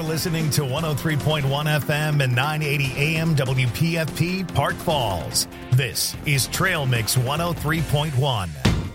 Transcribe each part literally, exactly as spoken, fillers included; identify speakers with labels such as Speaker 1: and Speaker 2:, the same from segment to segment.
Speaker 1: You're listening to one oh three point one F M and nine eighty A M W P F P Park Falls. This is Trail Mix one oh three point one.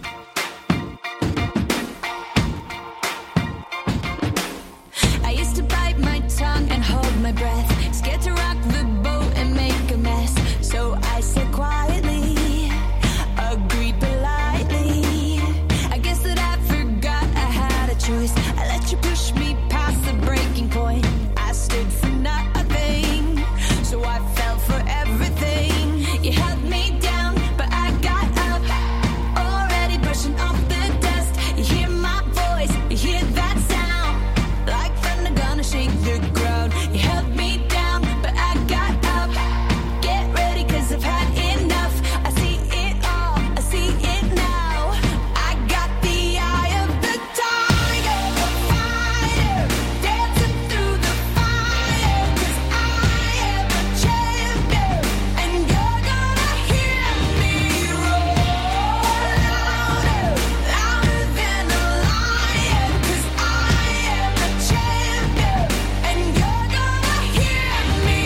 Speaker 2: I used to bite my tongue and hold my breath, scared to rock the boat and make a mess. So I said quietly, agreed politely. I guess that I forgot I had a choice. I let you push me past the breaking point. I stood for nothing, so I fell for everything. You held me down, but I got up, already brushing off the dust. You hear my voice, you hear that sound, like thunder gonna shake the ground. You held me down, but I got up. Get ready, cause I've had enough. I see it all, I see it now. I got the eye of the tiger, the fighter, dancing through the fire. Cause I am a champion, and you're gonna hear me roar louder, louder than a lion. Cause I am a champion, and you're gonna hear me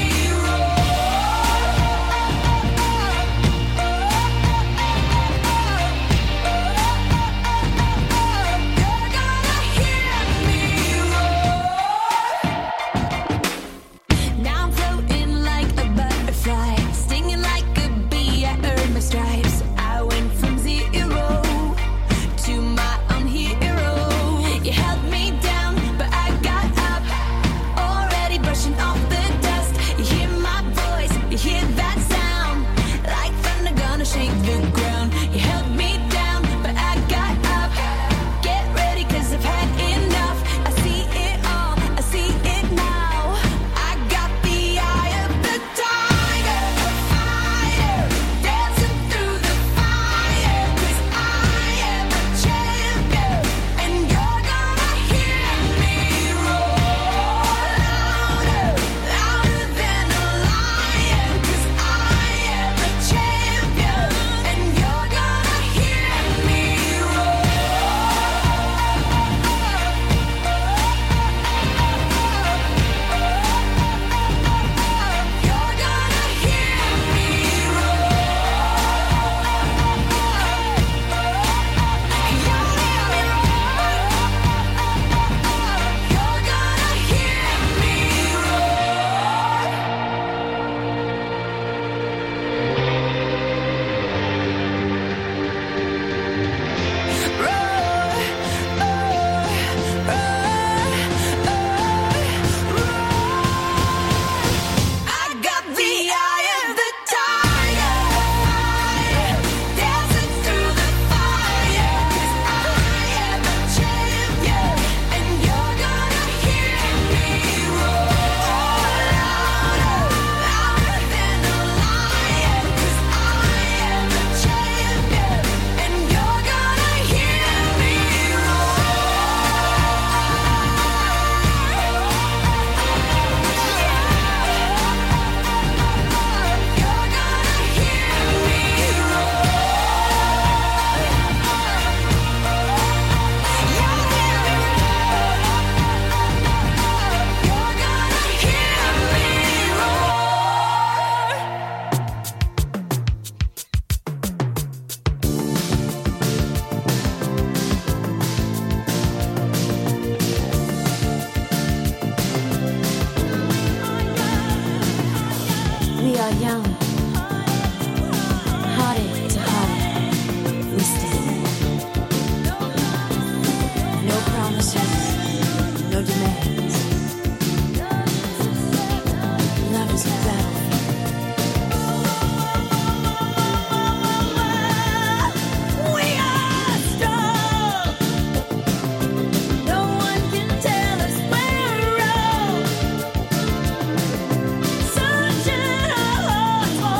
Speaker 2: Now I'm floating like a butterfly, stinging like a bee. I earned my stripes. I went from zero to my own hero. You held me down, but I got up, already brushing off the dust. You hear my voice, you hear that sound, like thunder gonna shake the ground. You held me down, but I got up. Get ready, cause I've had enough. I see it all, I see it now. I got the eye of the tiger, the fighter, dancing through the fire. Cause I am a champion, and you're gonna hear me roar louder, louder than a lion. Cause I am a champion, and you're gonna hear me roar. You're gonna hear me I got the eye of the tiger, dancing through the fire. Cause I am a champion, and you're gonna hear me roar louder, louder than a lion. Cause I am a champion, and you're gonna hear me
Speaker 3: We are young, hearted to heart, we stand. No promises, no demands. Love is a battlefield. We are strong. No one can tell us we're wrong. Searching our hearts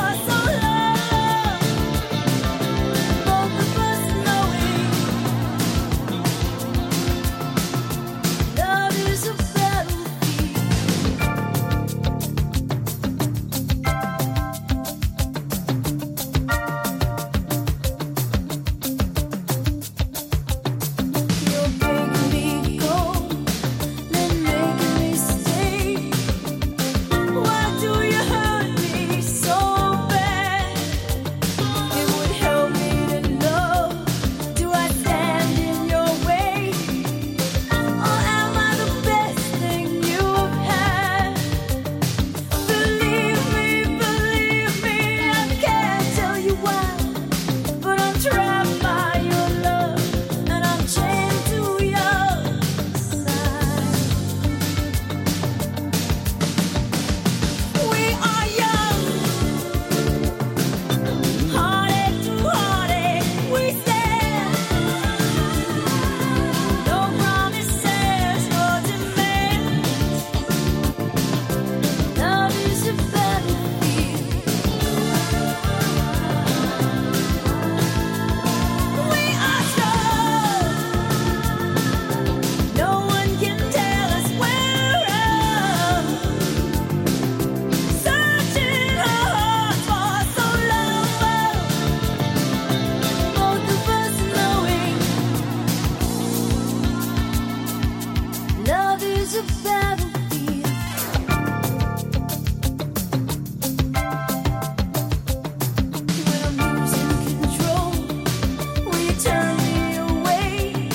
Speaker 3: is a battlefield. When I'm losing control, will you turn me away?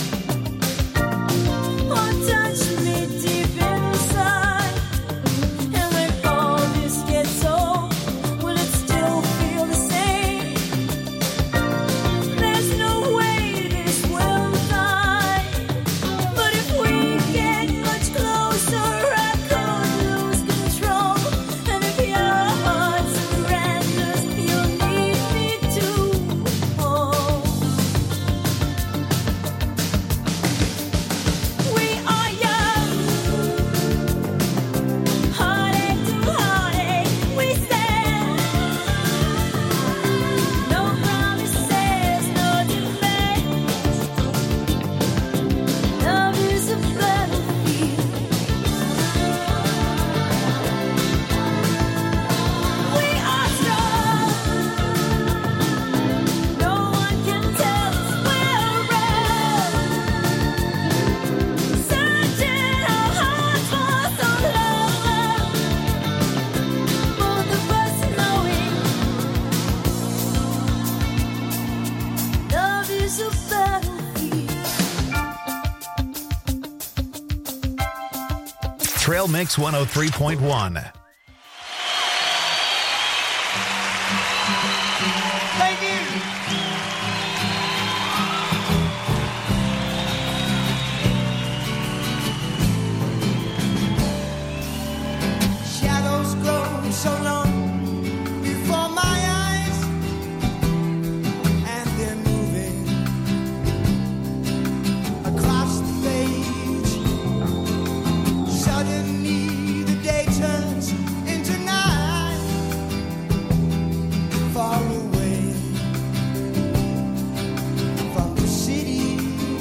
Speaker 3: Or touch me deep inside? And when all this gets old, will it still feel the same? There's no way this will die. But if we get much closer, I could lose control. And if your heart surrenders, you'll need me to hold. We are young, heartache to heartache, we stand. No promises, no demands. Love is a battlefield. We are strong. No one can tell us we're wrong. Searching our hearts for some love. Both of us knowing love is a battlefield.
Speaker 1: Trail Mix one oh three point one.
Speaker 4: Thank you. Shadows grow so long before my eyes, and they're moving across the page. Suddenly the day turns into night, far away from the city.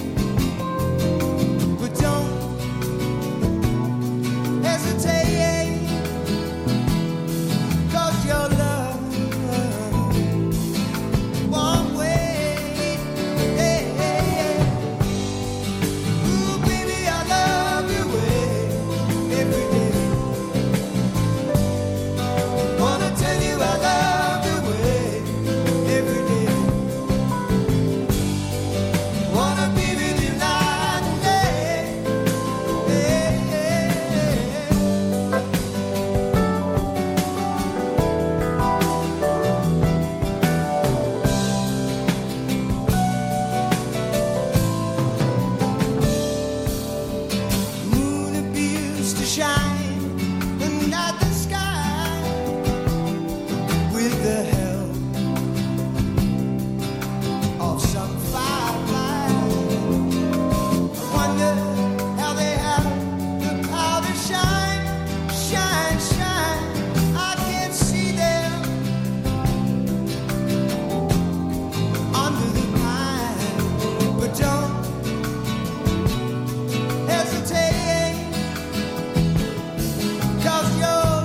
Speaker 4: But don't hesitate, 'cause your love won't wait. Hey, hey, hey. Ooh, baby, I love you every day. Wanna tell you I love you every day. Wanna be with you night and day. Hey, hey, hey. Moon appears to shine at the sky with the help of some firefly. I wonder how they have the power to shine, shine, shine. I can see them under the pine, but don't hesitate, 'cause your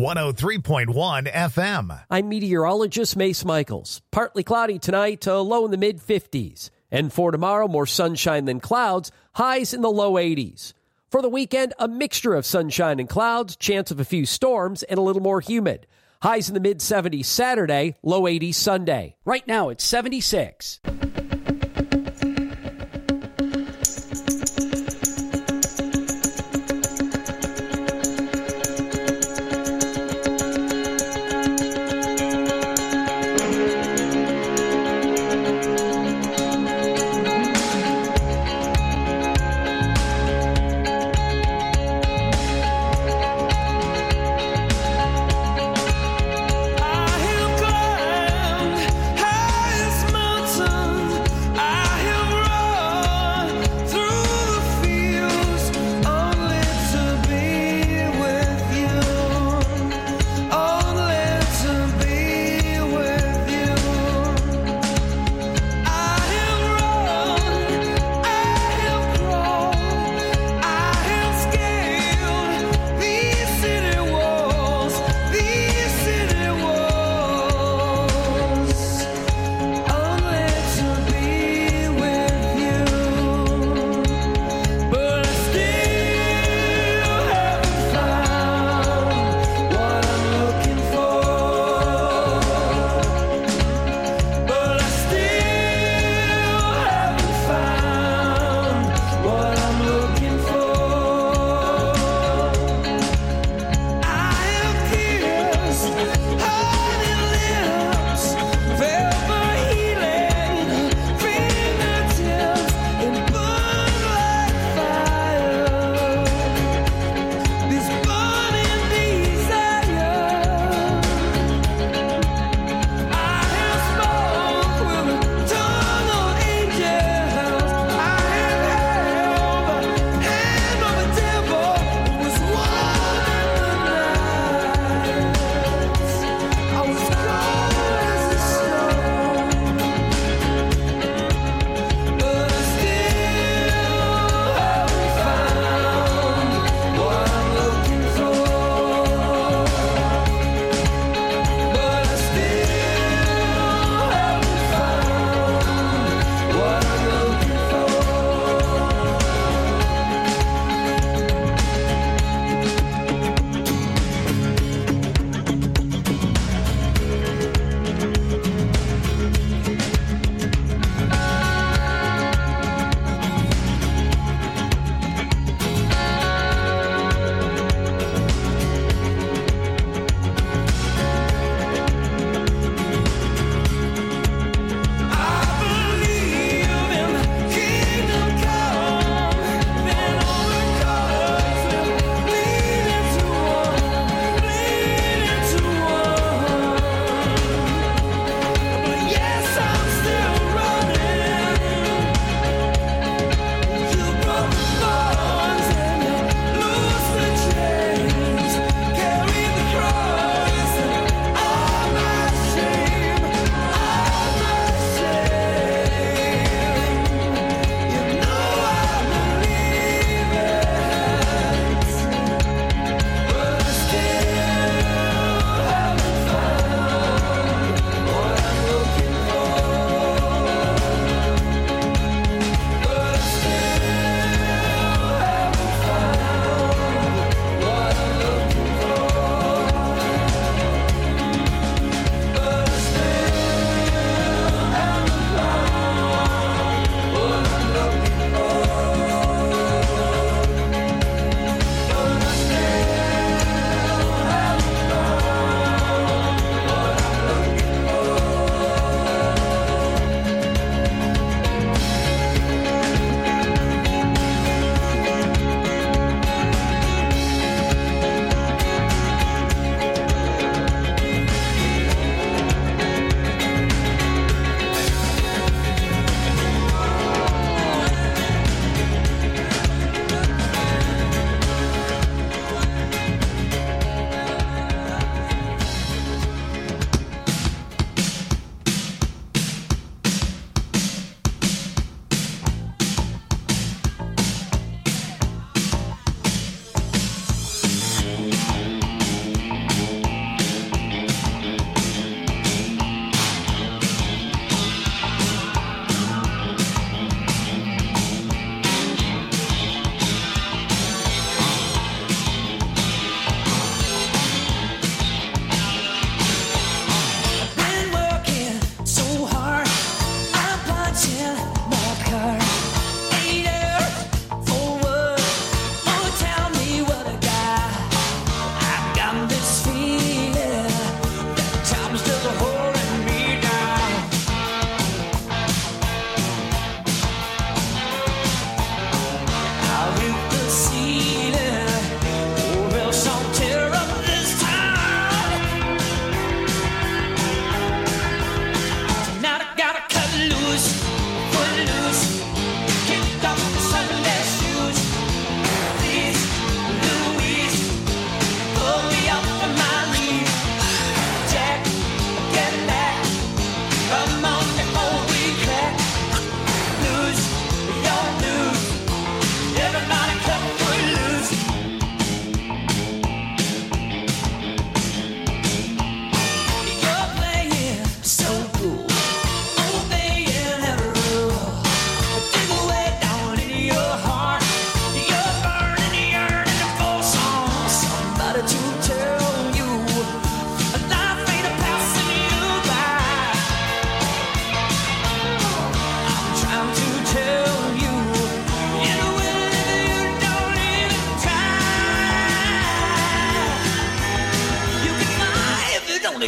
Speaker 1: one oh three point one F M.
Speaker 5: I'm meteorologist Mace Michaels. Partly cloudy tonight, uh, low in the mid-fifties. And for tomorrow, more sunshine than clouds, highs in the low eighties. For the weekend, a mixture of sunshine and clouds, chance of a few storms, and a little more humid. Highs in the mid-seventies Saturday, low eighties Sunday. Right now, it's seventy-six.
Speaker 3: I have climbed highest mountain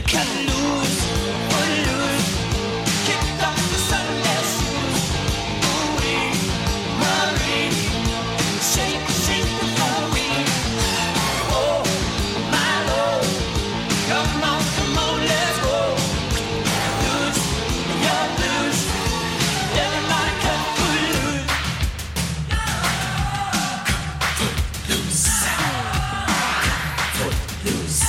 Speaker 3: Everybody cut loose, foot loose. Kicked off the Sunday shoes. Ooh-wee, Marie. Shake, shake the floor. Oh, my Lord. Come on, come on, let's go. Loose, you're loose. Everybody cut foot loose. Foot loose. Foot loose.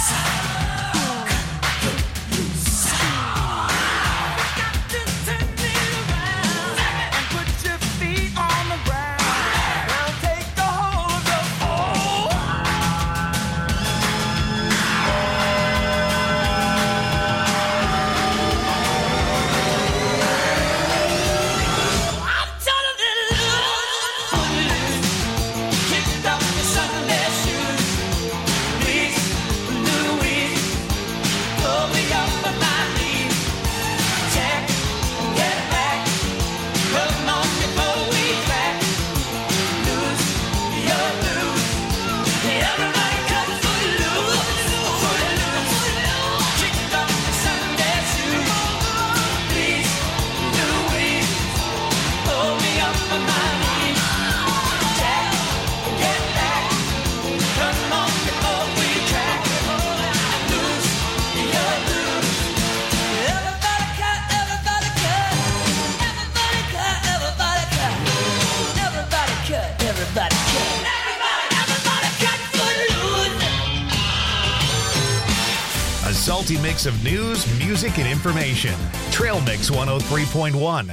Speaker 1: A salty mix of news, music, and information. Trail Mix one oh three point one.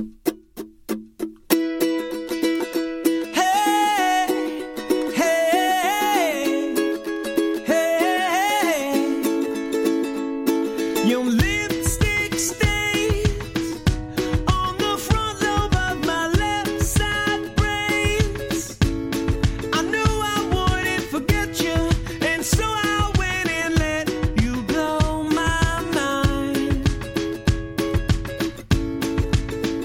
Speaker 3: Your lipstick stains on the front lobe of my left side brains. I knew I wouldn't forget you, and so I went and let you blow my mind.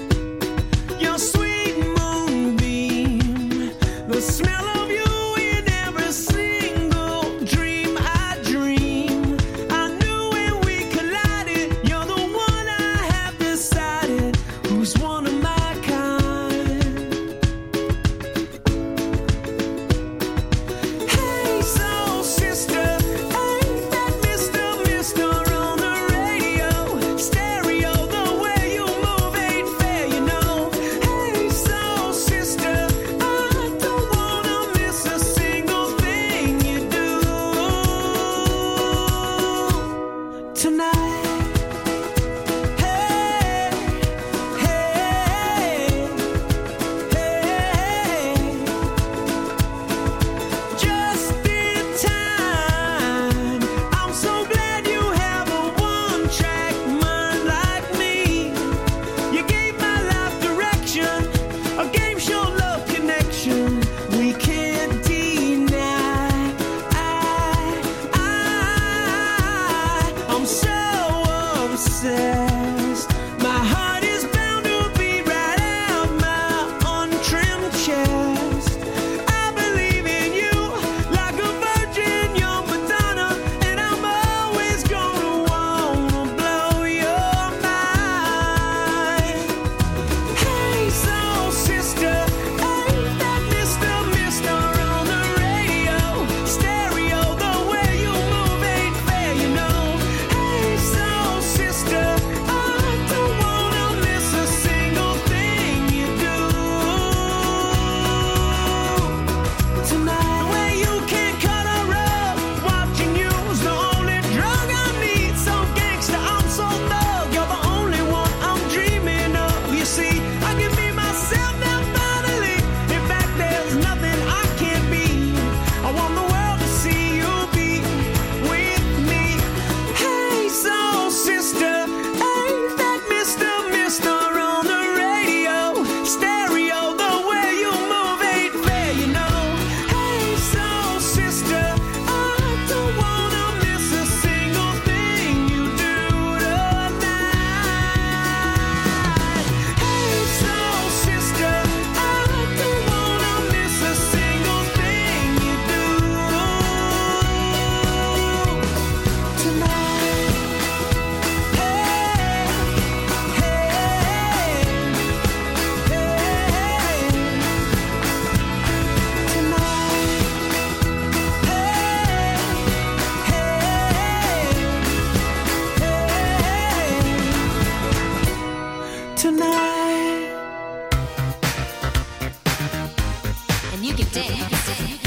Speaker 2: and you can dance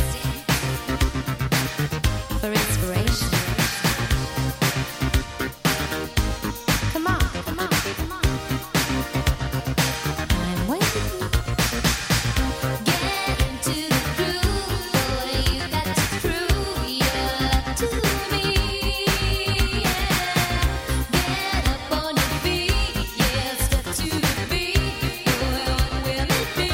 Speaker 2: for inspiration. Come on, come on, come on. I'm waiting. Get into the groove, boy. You got to prove your love to me. Yeah. Get up on your feet, yeah. Step to the beat, boy. What will it be?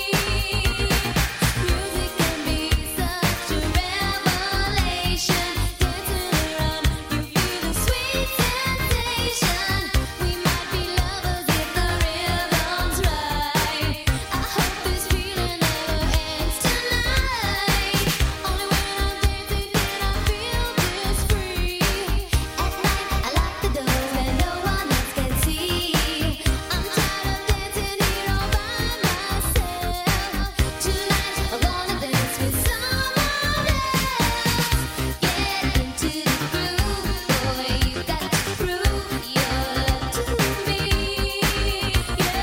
Speaker 2: Music can be such a revelation. Dancing around, you feel the sweet sensation. We might be lovers if the rhythm's right. I hope this feeling never ends tonight. Only when I'm dancing can I feel this free. At night I lock the doors where no one else can see. I'm tired of dancing here all by myself. Tonight I wanna dance with someone else. Get into the groove, boy. You got to prove your love to me. Yeah.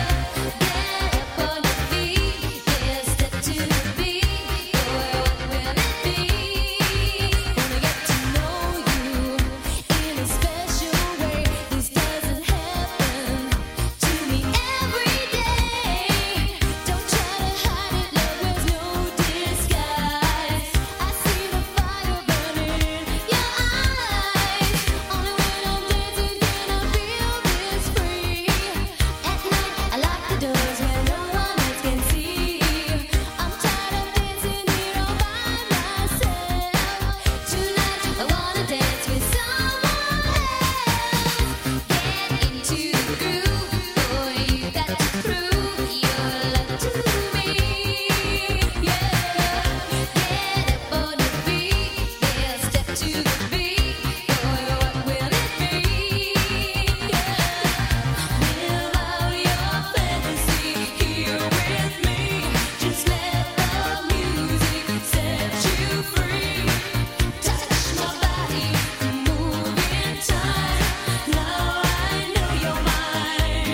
Speaker 2: Get up on your feet, yeah. Step to the beat, boy. What will it be? Wanna get to know you in a special way. This doesn't happen to me every day. Don't try to hide it, love wears no disguise. I see the fire burning in your eyes. Only when I'm dancing can I feel this free. At night I lock the doors where no one else can see. I'm tired of dancing here all by myself. Tonight I wanna dance with someone else. Get into the groove, boy. You got to prove your love to me. Yeah. Get up on your feet, yeah. Step to the beat, boy. What will it be? Yeah. Live out your fantasy here with me. Just let the music set you free. Touch my body, move in time. Now I know you're mine.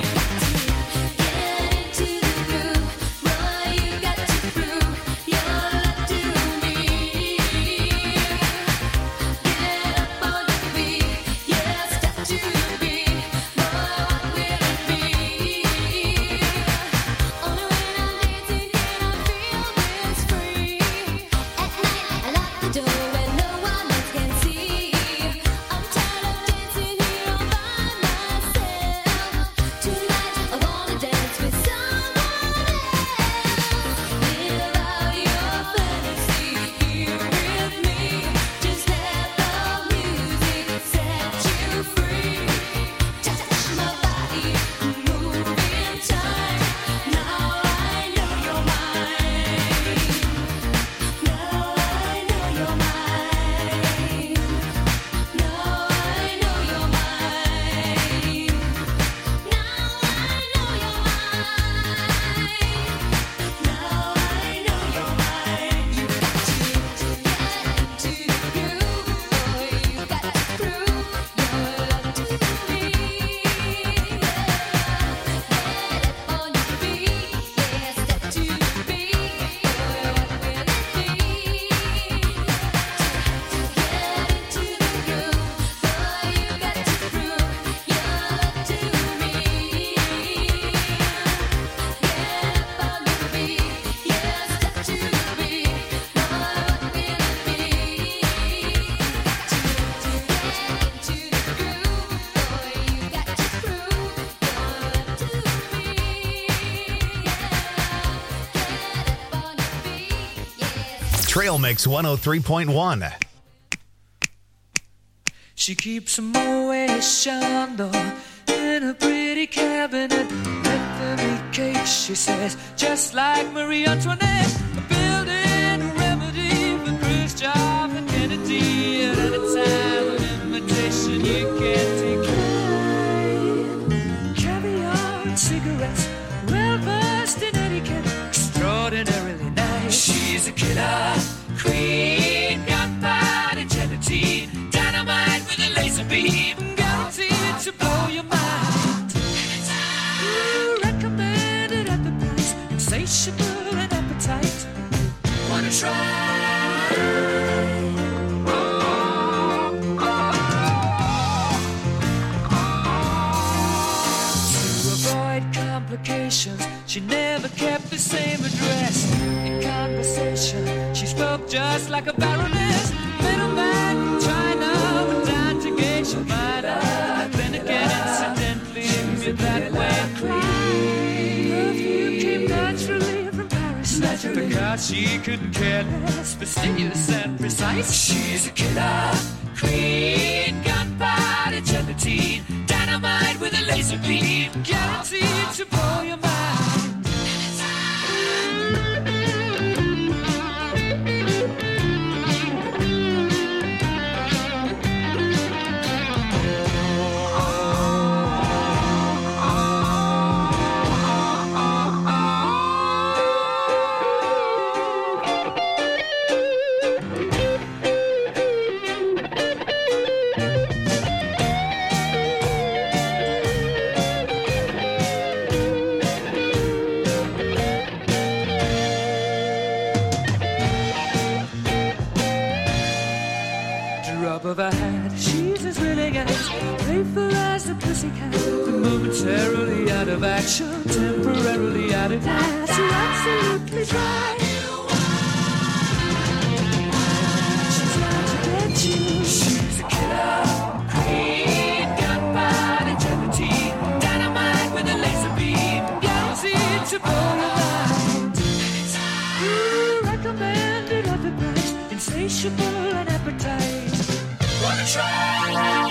Speaker 2: Get into the groove, boy. You got to prove your love to me. Get up on your feet, yeah. Step to the beat, boy. What will it be? Only when I'm dancing can I feel this free. At night I lock the door where no one else can see. I'm tired of dancing here all by myself. Tonight I wanna dance with someone else. Live out your fantasy here with me. Just let the music set you free. Touch my body, move in time. Now I know you're mine. Now I know you're mine. Now I know you're mine. Now I know you're mine. Now I know you're mine. You got to get into the groove, boy. You got to prove your love to me. Get up on your feet, yeah. Step to the beat, boy. What will it be? Get into the groove, boy. You got to prove your love to me. Get up on your feet, yeah. Step to the beat, boy. What will it be? Get into the groove, boy. You got to prove your love to me. Get up on your feet, yeah.
Speaker 1: Trail Mix one oh three point one.
Speaker 6: She keeps a Moet Chandon in a pretty cabinet. Let them eat cake, she says, just like Marie Antoinette. Building a remedy for Khrushchev and Kennedy. And at a time of invitation you can't decline. Caviar and cigarettes, well versed in etiquette, extraordinarily nice. She's a killer queen, gunpowder gelatine, dynamite with a laser beam, guaranteed to blow your mind. Ooh, recommended at the price, insatiable and appetite. spoke just like a baroness. Middleman from China went down to Geisha Minor. Then again, incidentally, you're that way clean. Perfume came naturally from Paris. Naturally. Because she couldn't care less, fastidious and precise. She's a killer queen, gunpowder gelatine, dynamite with a laser beam, guaranteed to blow your mind. Of her hat, she's as willing as playful as the pussycat, but momentarily out of action, temporarily out of gas. You're absolutely dry. She's out to get you. She's a killer queen, gunpowder gelatine, dynamite with a laser beam, guaranteed to blow your mind. Ooh, recommended of the price, insatiable and appetite. Wanna try?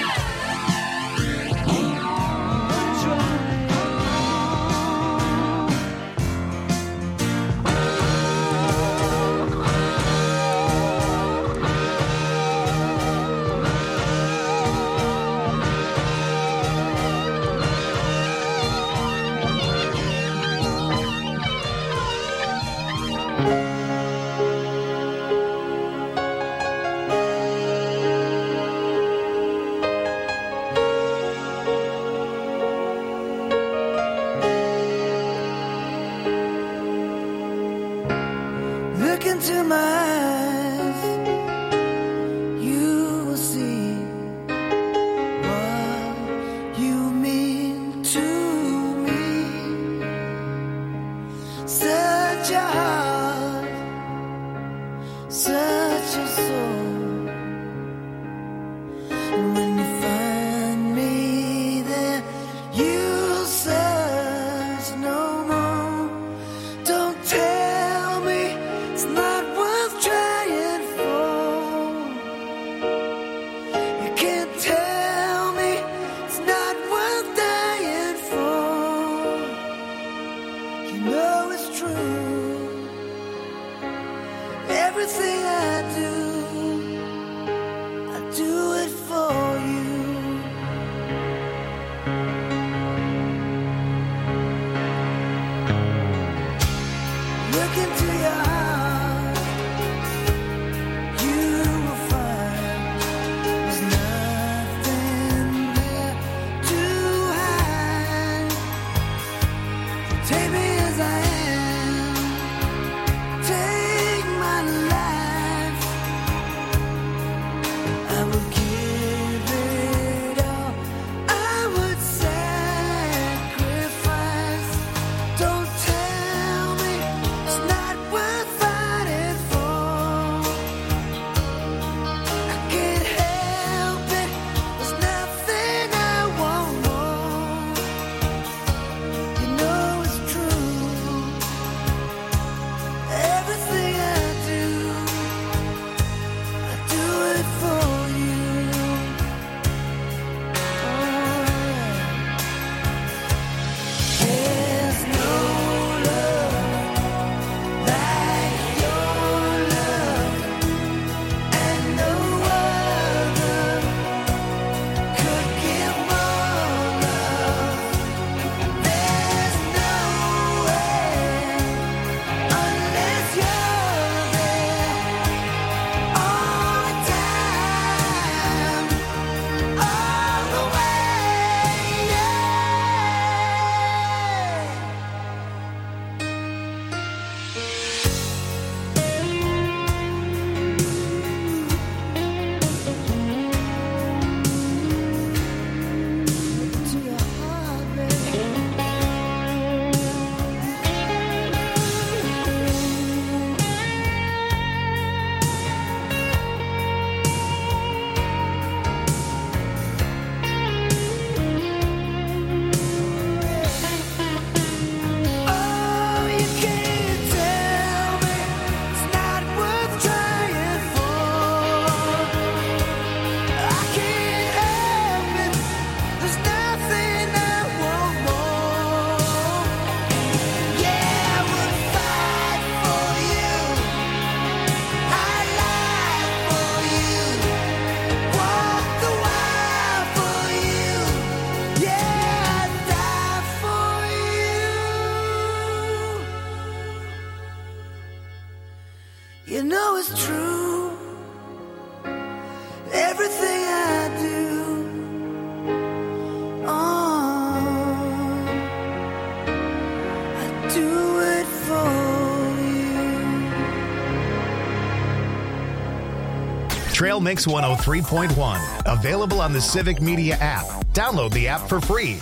Speaker 4: Into my eyes, you will see what you mean to me. Such a heart, such a soul. And when you find me there, you'll search no more. Don't tell me it's not worth trying for. You can't tell me it's not worth dying for. You know it's true. Everything I do, I do it for you. Look into your heart, you will find there's nothing there to hide. Take me as I am, take my life. You know it's true. Everything I do, oh, I do it for you.
Speaker 1: Trail Mix one oh three point one. Available on the Civic Media app. Download the app for free.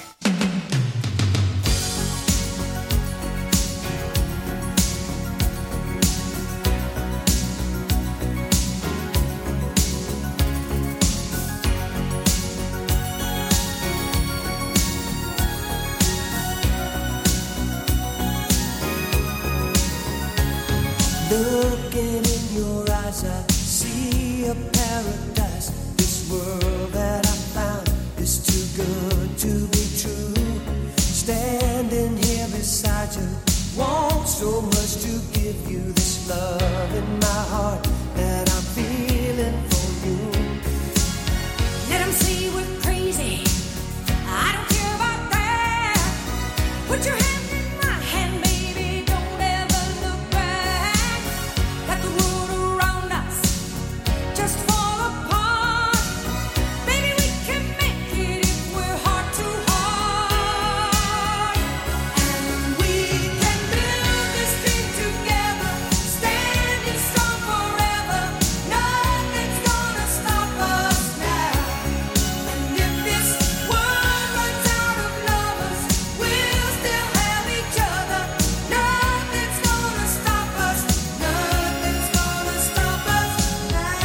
Speaker 4: Looking in your eyes, I see a paradise. This world that I found is too good to be true. Standing here beside you, want so much to give you this love in my heart that I'm feeling for you.
Speaker 3: Let 'em say we're crazy. I don't care about that. Put your hand in my hand, baby. Don't ever look back. Let the world around us just fall apart. Baby, we can make it if we're heart to heart. And we can build this dream together, standing strong forever. Nothing's gonna stop us now. And if this world runs out of lovers, we'll still have each other. Nothing's gonna stop us. Nothing's gonna stop us now.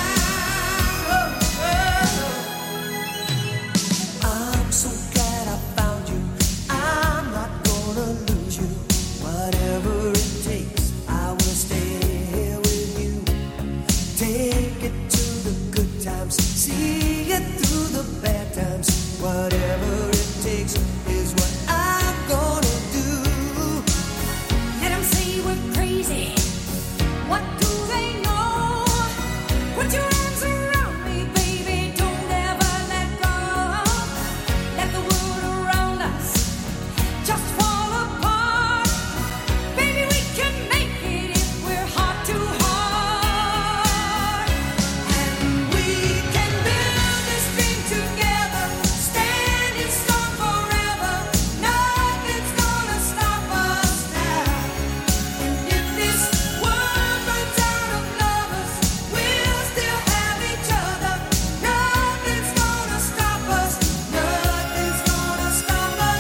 Speaker 4: I'm so glad I found you. I'm not gonna lose you. Whatever it takes, I will stay here with you. Take it to the good times, see it through the bad times. Whatever it takes is what I'm gonna do.
Speaker 3: Let 'em say we're crazy. What do they know? Put your arms around me, baby. Don't ever let go. Let the world around us just fall apart. Baby, we can make it if we're heart to heart. And we can build this dream together, standing strong forever. Nothing's gonna stop us now. And if this world runs out of lovers, we'll still have each other. Nothing's gonna stop us. Nothing's gonna stop us.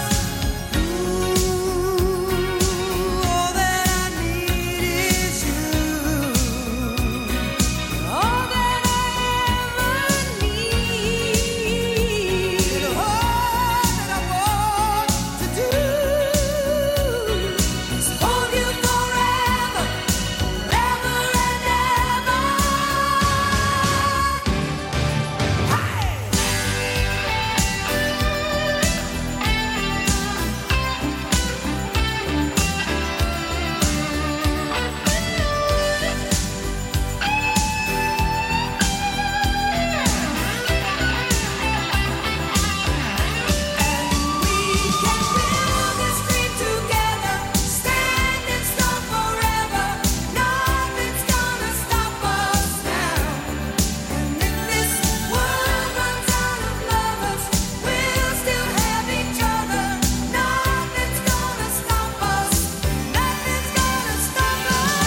Speaker 4: Ooh, all that I need is you.
Speaker 3: All that I ever need.
Speaker 4: And all that I want to do
Speaker 3: is hold you forever, forever and ever. We can build this dream together, standing strong forever. Nothing's gonna stop us now. And if this world runs out of lovers, we'll still have each other. Nothing's gonna stop us. Nothing's gonna stop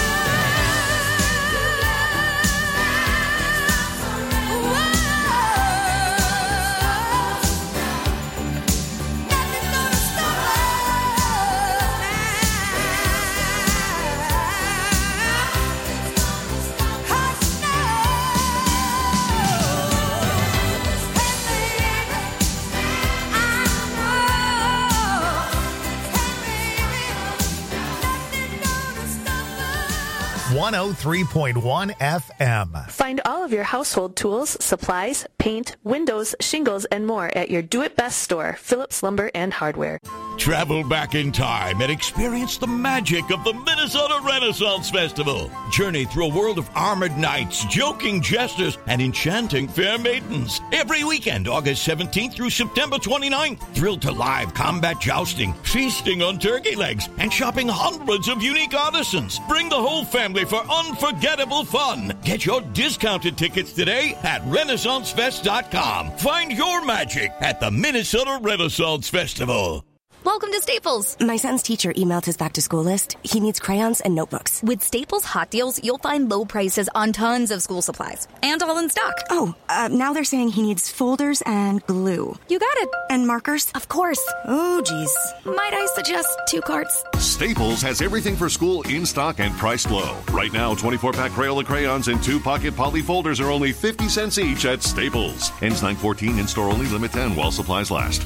Speaker 1: one oh three point one F M.
Speaker 7: Find all of your household tools, supplies, paint, windows, shingles, and more at your Do It Best store, Phillips Lumber and Hardware.
Speaker 8: Travel back in time and experience the magic of the Minnesota Renaissance Festival. Journey through a world of armored knights, joking jesters, and enchanting fair maidens. Every weekend, August seventeenth through September twenty-ninth. Thrilled to live combat jousting, feasting on turkey legs, and shopping hundreds of unique artisans. Bring the whole family for unforgettable fun. Get your discounted tickets today at Renaissance Fest dot com. Find your magic at the Minnesota Renaissance Festival.
Speaker 9: Welcome to Staples.
Speaker 10: My son's teacher emailed his back-to-school list. He needs crayons and notebooks.
Speaker 9: With Staples Hot Deals, you'll find low prices on tons of school supplies. And all in stock.
Speaker 10: Oh, uh, now they're saying he needs folders and glue.
Speaker 9: You got it.
Speaker 10: And markers?
Speaker 9: Of course.
Speaker 10: Oh, geez.
Speaker 9: Might I suggest two carts?
Speaker 11: Staples has everything for school in stock and priced low. Right now, twenty-four pack Crayola crayons and two pocket poly folders are only fifty cents each at Staples. Ends nine fourteen, in-store only, limit ten while supplies last.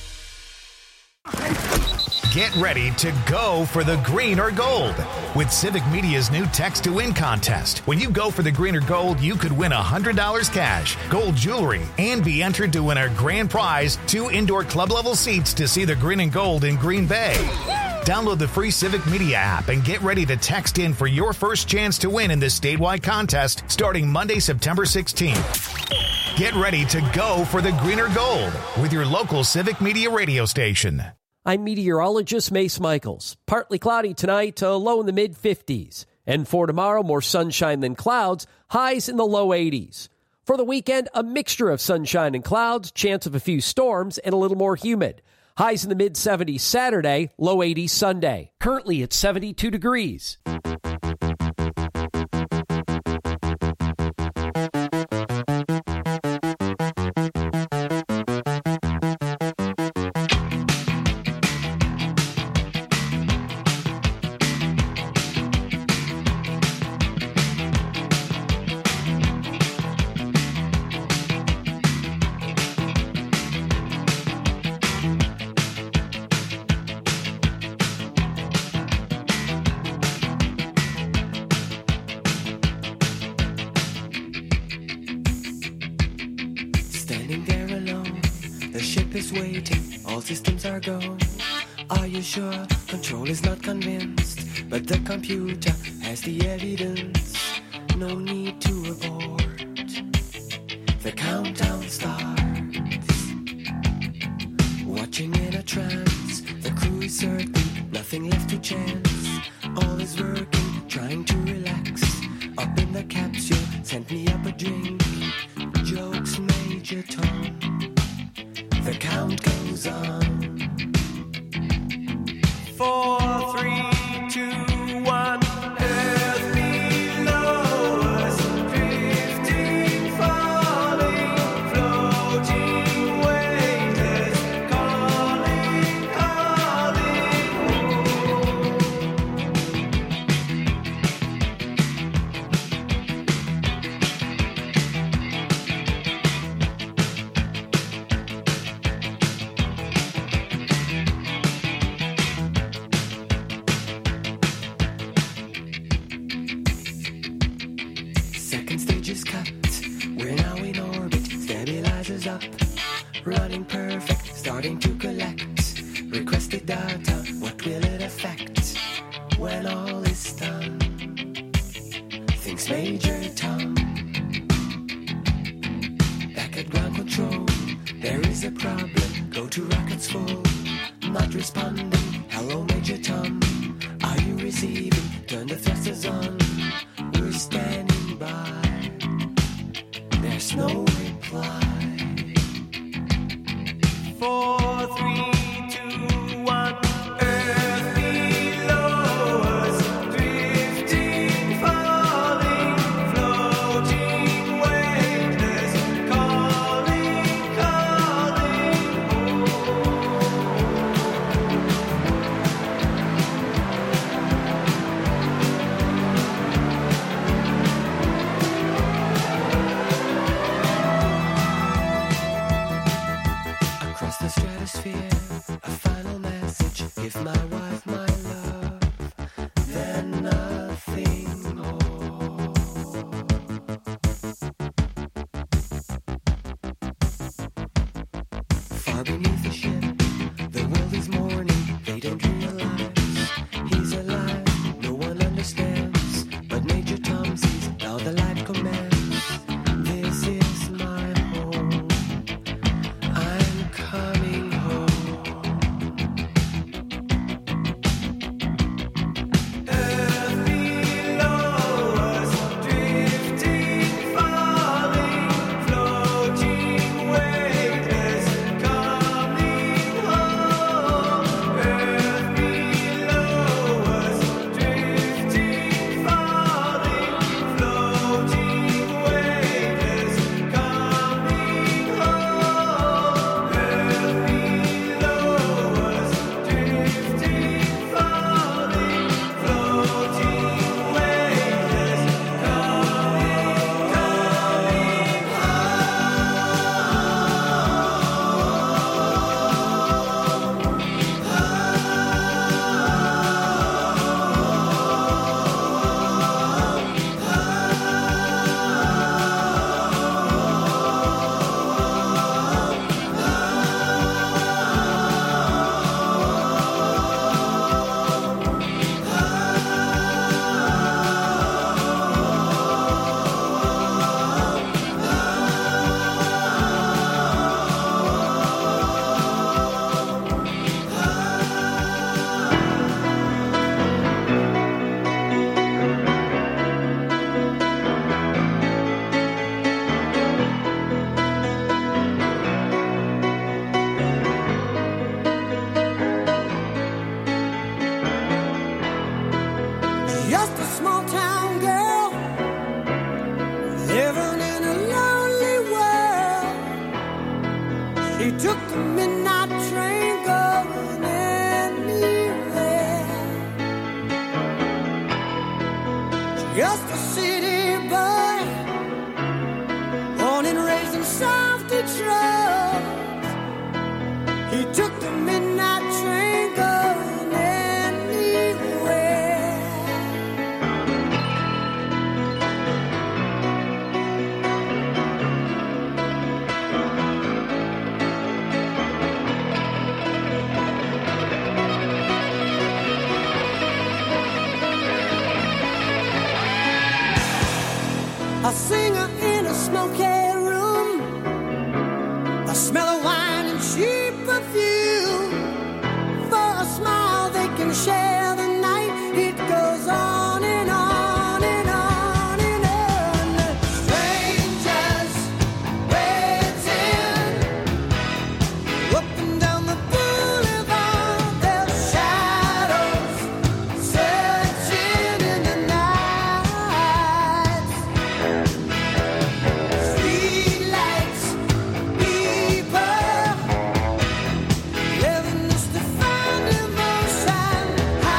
Speaker 1: Get ready to go for the green or gold with Civic Media's new Text to Win contest. When you go for the green or gold, you could win one hundred dollars cash, gold jewelry, and be entered to win our grand prize, two indoor club-level seats to see the green and gold in Green Bay. Download the free Civic Media app and get ready to text in for your first chance to win in this statewide contest starting Monday, September sixteenth. Get ready to go for the green or gold with your local Civic Media radio station.
Speaker 5: I'm meteorologist Mace Michaels. Partly cloudy tonight, a low in the mid fifties. And for tomorrow, more sunshine than clouds, highs in the low eighties. For the weekend, a mixture of sunshine and clouds, chance of a few storms, and a little more humid. Highs in the mid seventies Saturday, low eighties Sunday. Currently at seventy-two degrees.
Speaker 12: Sure, control is not convinced, but the computer has the evidence. No need to abort. The countdown starts. Watching in a trance, the crew is certain, nothing left to chance. All is working, trying to relax. Up in the capsule, sent me up a drink. Jokes, Major Tom. The count goes on. Four, three, two, one. Earth below us, drifting, falling, floating, weightless, calling, up, running perfect, starting to collect requested data. What will it affect when all is done? Thinks Major Tom. Back at ground control, there is a problem. Go to rockets full, not responding. Hello, Major Tom. Are you receiving? Turn the thrusters on. We're standing by. There's no reply. Four, three, two, one. Earth below us, drifting, falling, floating, weightless, calling, calling home. Major Tom sees how the life commences. This is my home. I'm coming home. Earth below us, drifting, falling, floating, weightless, coming home. Earth below us, drifting, falling, floating, weightless, coming home. Earth below us, drifting, falling, floating, weightless,
Speaker 4: Just a small town girl living in a lonely world. She took the midnight train going anywhere. Just a city boy, born and raised in South Detroit. He took the midnight train going anywhere. A singer in a smoky room, the smell of wine and cheap perfume. For a smile they can share the night. It goes on and on and on and on. Strangers waiting up and down the boulevard. Their shadows searching in the night. Streetlights, people, living just to find emotion.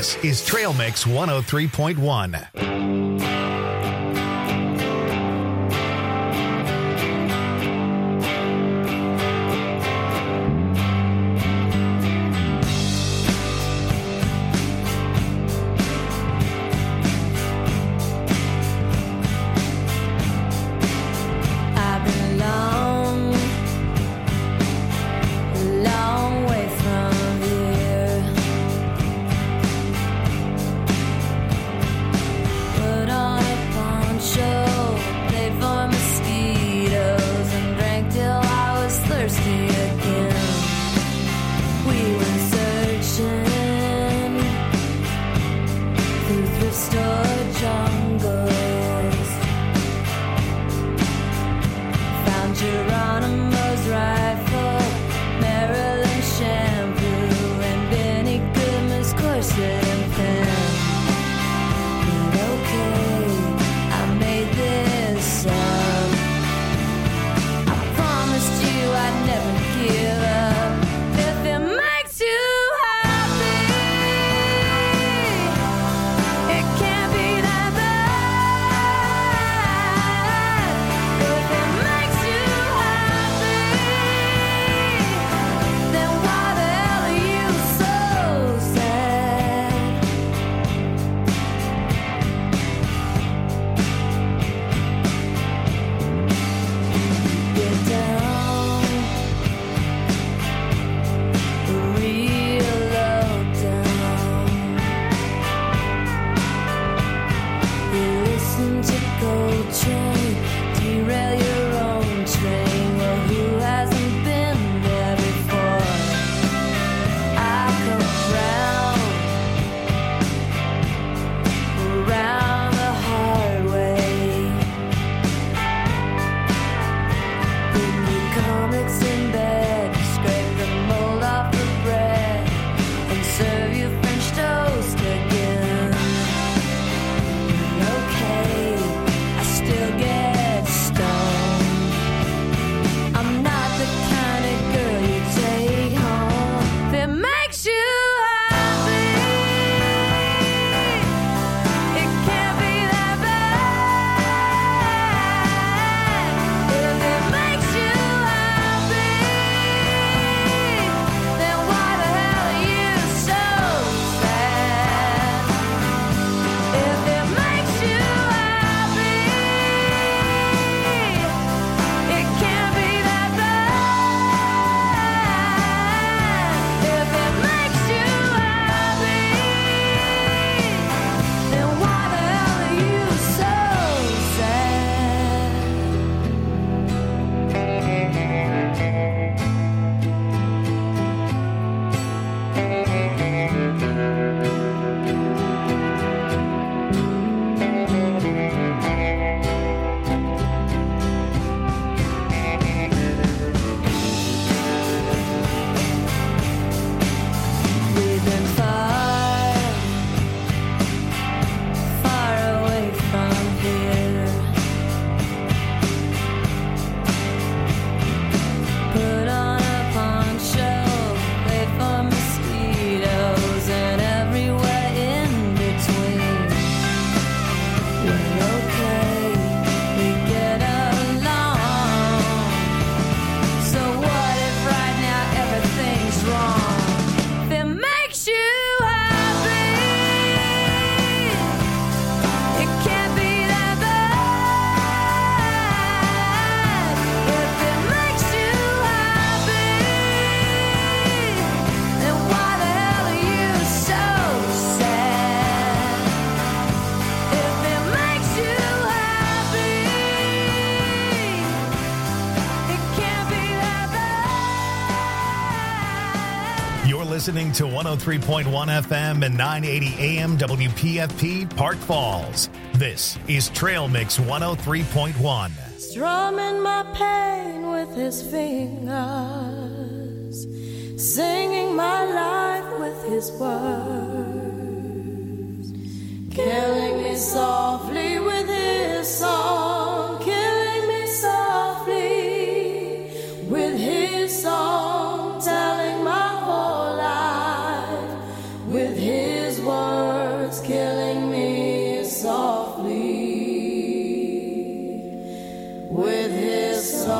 Speaker 1: This is Trail Mix one oh three point one.
Speaker 3: I've been long, long way from here. Put on a poncho, played for mosquitoes, and drank till I was thirsty again. We were searching through thrift store jungles. Found Geronimo's rifle, Maryland shampoo, and Benny Goodman's corset and pen. But okay, I made this up. I promised you I'd never give up. If it makes you happy, it can't be that bad. If it makes you happy, then why the hell are you so sad? Get down, real low down. You listen to Coltrane, derail your own train. Well, who hasn't been there before? I come round, around the hard way. Bring you comics in bed, scrape the mold off the bread, and serve you French toast again. Okay, I still get stoned. I'm not the kind of girl you take home. If it makes you happy, it can't be that bad. If it makes you happy, then why the hell are you so sad? If it makes you happy, it can't be that bad. If it makes you happy, then why the hell are you so sad? We've been far, far away from here. Put on a poncho, wait for mosquitoes, and everywhere in between. We're okay, we get along. So what if right now everything's wrong? If it makes you happy, it can't be that bad. If it makes you happy, then why the hell are you so sad? If it makes you happy, it can't be that bad.
Speaker 1: You're listening to one oh three point one F M and nine eighty A M W P F P Park Falls. This is Trail Mix one oh three point one.
Speaker 3: Strumming my pain with his fingers, singing my life with his words, killing me softly.